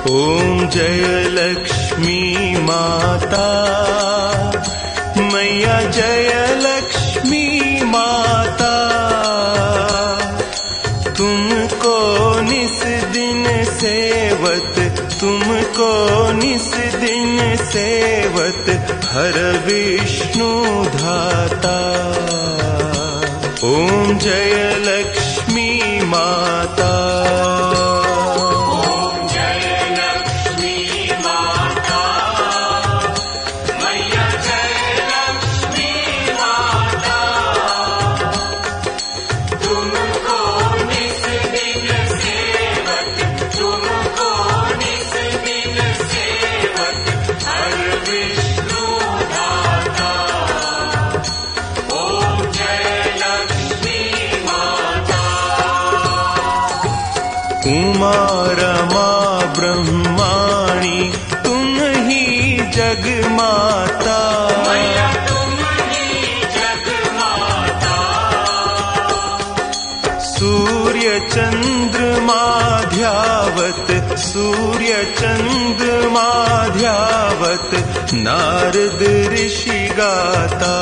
ओम जय लक्ष्मी माता, मैया जय लक्ष्मी माता। तुमको निस दिन सेवत, तुमको निस दिन सेवत, हर विष्णु धाता। ओम जय लक्ष्मी माता। उमा रमा ब्रह्माणी तुम ही जग माता, मैया तुम ही जग माता। सूर्य चंद्रमा ध्यावत, सूर्य चंद्रमा ध्यावत, नारद ऋषि गाता।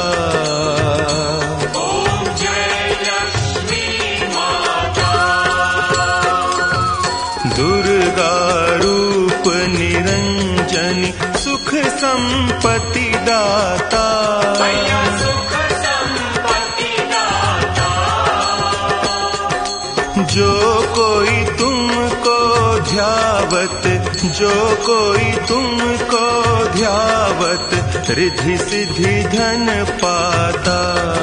दुर्गा रूप निरंजनी सुख संपत्ति दाता, सुख संपत्ति दाता। जो कोई तुमको ध्यावत, जो कोई तुमको ध्यावत, रिद्धि सिद्धि धन पाता।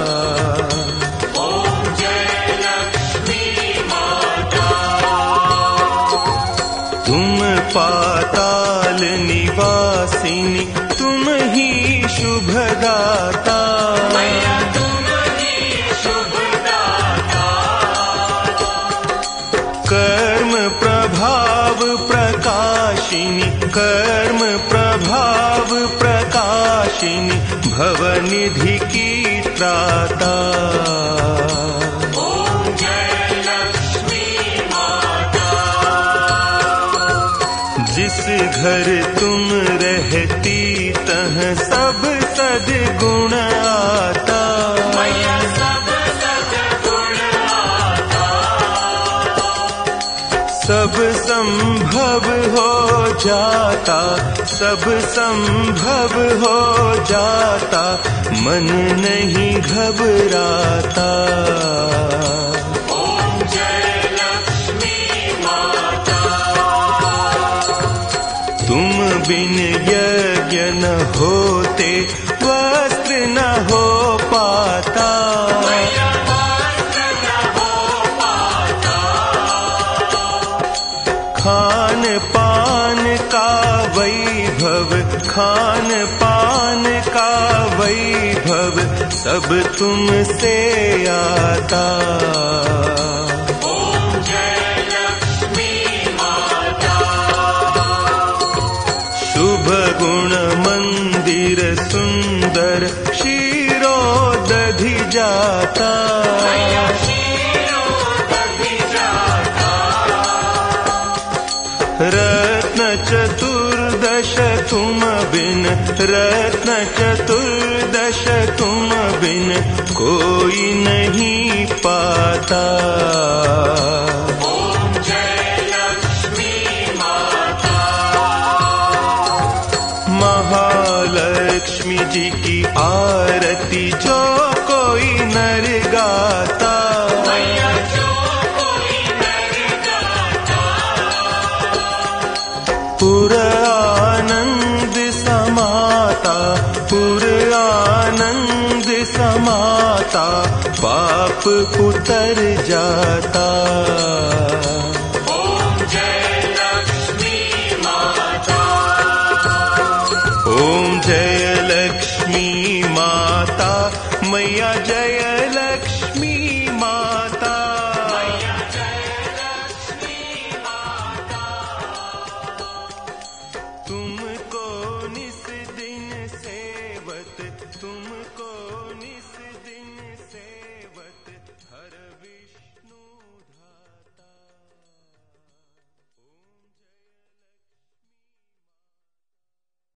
पाताल निवासिनी तुम ही शुभदाता, मैया तुम ही शुभदाता। कर्म प्रभाव प्रकाशिनी, कर्म प्रभाव प्रकाशिनी, भवनिधि की त्राता। जिस घर तुम रहती तह सब सद्गुण आता, मैया सब सद्गुण आता। सब संभव हो जाता, सब संभव हो जाता, मन नहीं घबराता। तुम बिन यज्ञ न होते, वस्त्र न हो पाता, वस्त्र न हो पाता। खान पान का वैभव, खान पान का वैभव, सब तुमसे आता। गुण मंदिर सुंदर क्षीरोदधि जाता, रत्न चतुर्दश तुम बिन, रत्न चतुर्दश तुम बिन, कोई नहीं पाता। महालक्ष्मी जी की आरती जो कोई नर गाता, मैया जो कोई नर गाता। पुर आनंद समाता, पुर आनंद समाता, पाप उतर जाता।